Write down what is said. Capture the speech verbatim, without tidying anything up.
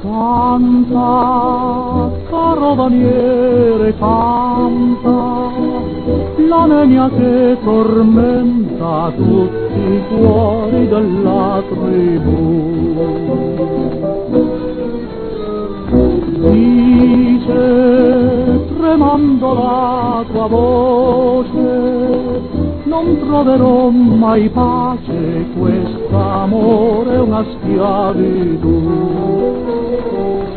Canta, caro Daniele, canta, la nenia che tormenta tutti i cuori della tribù. Dice, tremando la tua voce, non troverò mai pace, quest'amore è una schiavitù.